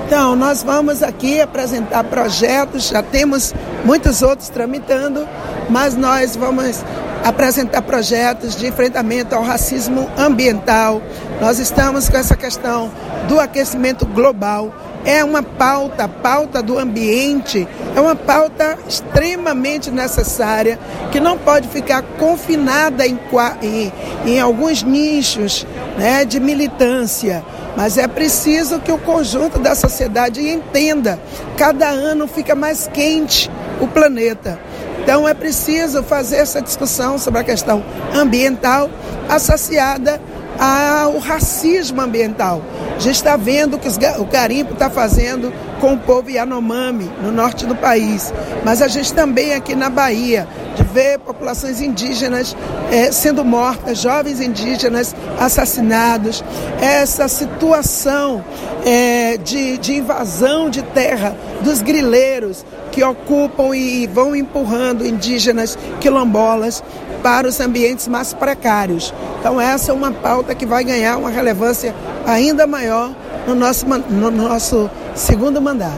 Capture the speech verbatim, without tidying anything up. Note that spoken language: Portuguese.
Então, nós vamos aqui apresentar projetos, já temos muitos outros tramitando, mas nós vamos apresentar projetos de enfrentamento ao racismo ambiental. Nós estamos com essa questão do aquecimento global. É uma pauta, a pauta do ambiente, é uma pauta extremamente necessária, que não pode ficar confinada em, em, em alguns nichos, né, de militância. Mas é preciso que o conjunto da sociedade entenda. Cada ano fica mais quente o planeta. Então é preciso fazer essa discussão sobre a questão ambiental associada ao racismo ambiental. A gente está vendo o que o garimpo está fazendo com o povo Yanomami, no norte do país. Mas a gente também aqui na Bahia, de ver populações indígenas é, sendo mortas, jovens indígenas assassinados, essa situação é, de, de invasão de terra dos grileiros que ocupam e vão empurrando indígenas quilombolas para os ambientes mais precários. Então essa é uma pauta que vai ganhar uma relevância ainda maior no nosso, no nosso segundo mandato.